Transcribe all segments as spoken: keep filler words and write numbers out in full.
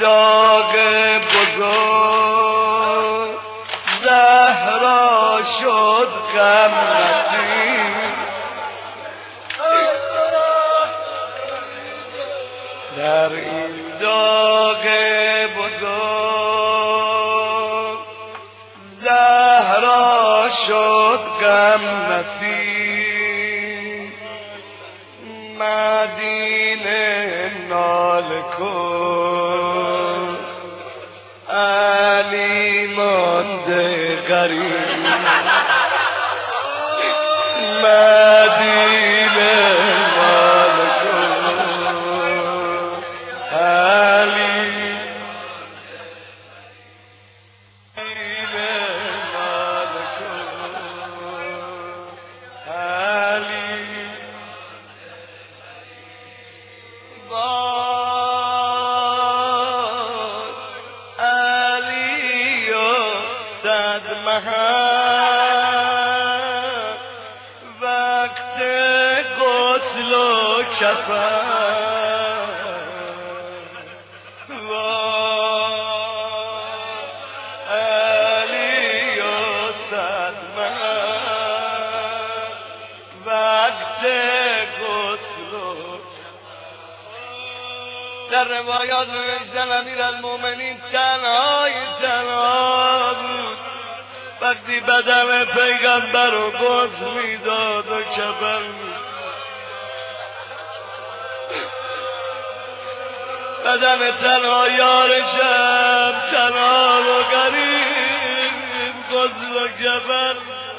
داغ بزرگ زهرا شد غم رسید در این داغ بزرگ زهرا شد غم رسید مدینه ناله کن علی مانده غریب مدینه ناله کن علی ناله کن علی علی و صد محل وقت غسل و کفن علی و صد محل وقت غسل و در روایات نوشتن امیرالمومنین تنهای تنها بود وقتی بدن پیغمبر رو غسل میداد و کفن بدن تنها یارشم تنها و غریب غسل و کفن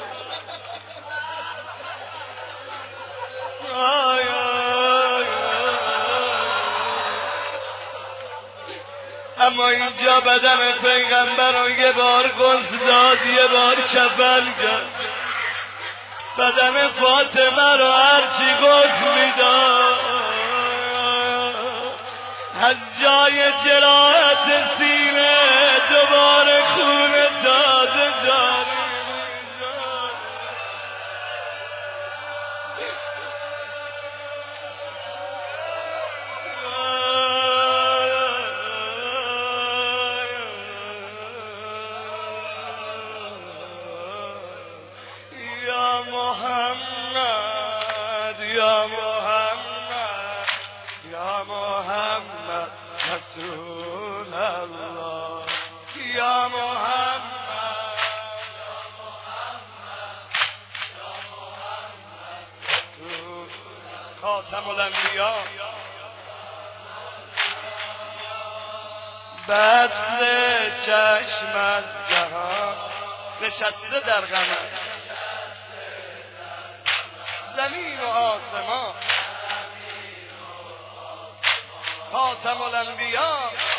اما اینجا بدن پیغمبر رو یه بار غسل داد یه بار کفن کرد بدن فاطمه رو هرچی غسل میداد از جای جراحت سینه دوباره خون تازه جاری محمد یا محمد یا محمد رسول الله یا محمد یا محمد یا محمد رسول خاتم الانبیا بسته چشم از جهان نشسته در قمر زمین و آسمان خاتم الانبیا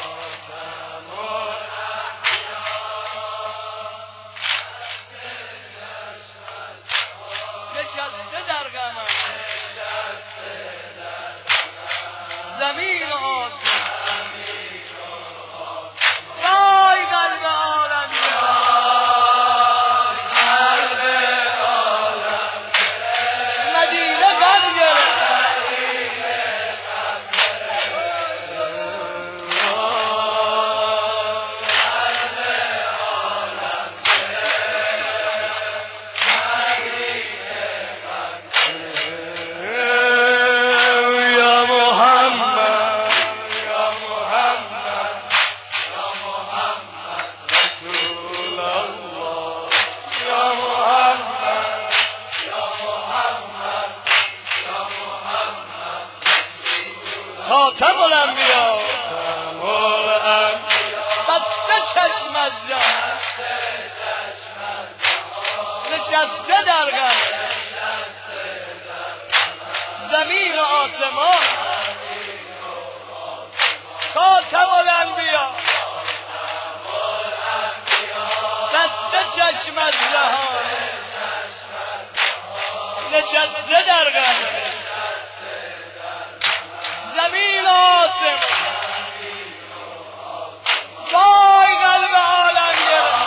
نشسته در قمر زمین و آسمان وای قلب عالم خاتم الانبیا بسته چشم از جهان نشسته در قمر زمین و آسمان خاتم الانبیا بسته چشم از جهان نشسته در قمر زمین آسم وای قلب عالم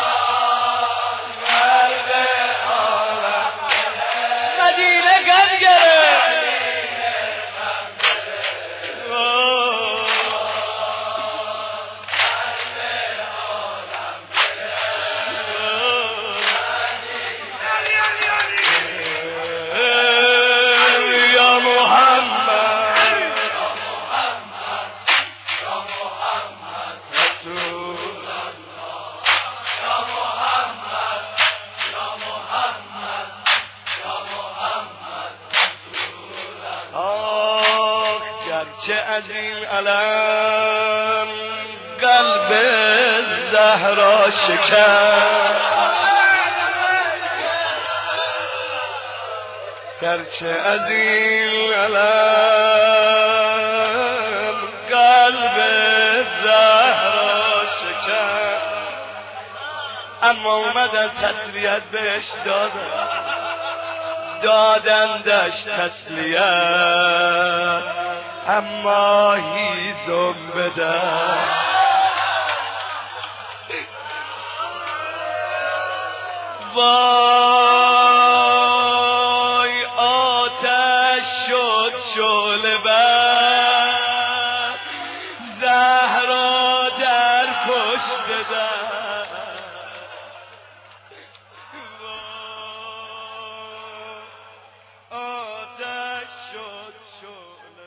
قلب عالم مدینه گم گرفت از این علم قلب زهرا شکن، گرچه از این علم قلب زهرا شکن، اما اومدن تسلیت بهش دادن، دادندش تسلیت، اما هیزم بدن. وای آتش شد شعله بر، زهرا در پشت در. آتش شد شد